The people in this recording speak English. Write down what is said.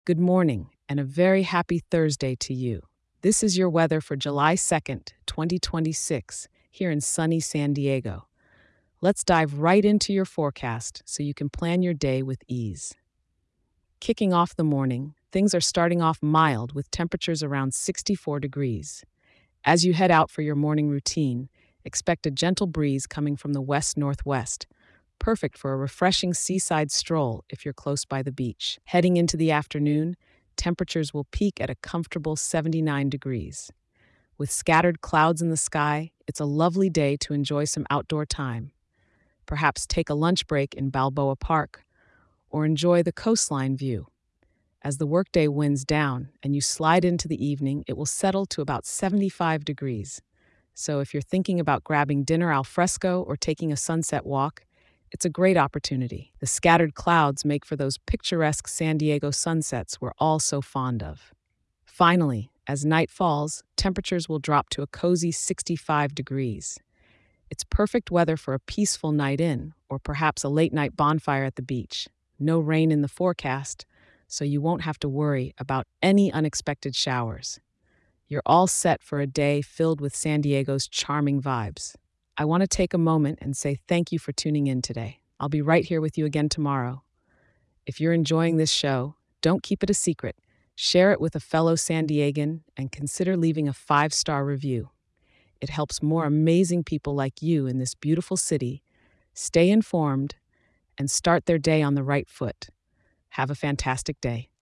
Good morning, and a very happy Thursday to you. This is your weather for July 2nd, 2026, here in sunny San Diego. Let's dive right into your forecast so you can plan your day with ease. Kicking off the morning, things are starting off mild with temperatures around 64 degrees. As you head out for your morning routine, expect a gentle breeze coming from the west northwest, perfect for a refreshing seaside stroll if you're close by the beach. Heading into the afternoon, temperatures will peak at a comfortable 79 degrees. With scattered clouds in the sky, it's a lovely day to enjoy some outdoor time. Perhaps take a lunch break in Balboa Park or enjoy the coastline view. As the workday winds down and you slide into the evening, it will settle to about 75 degrees. So if you're thinking about grabbing dinner al fresco or taking a sunset walk, it's a great opportunity. The scattered clouds make for those picturesque San Diego sunsets we're all so fond of. Finally, as night falls, temperatures will drop to a cozy 65 degrees. It's perfect weather for a peaceful night in, or perhaps a late night bonfire at the beach. No rain in the forecast, so you won't have to worry about any unexpected showers. You're all set for a day filled with San Diego's charming vibes. I want to take a moment and say thank you for tuning in today. I'll be right here with you again tomorrow. If you're enjoying this show, don't keep it a secret. Share it with a fellow San Diegan and consider leaving a 5-star review. It helps more amazing people like you in this beautiful city stay informed and start their day on the right foot. Have a fantastic day.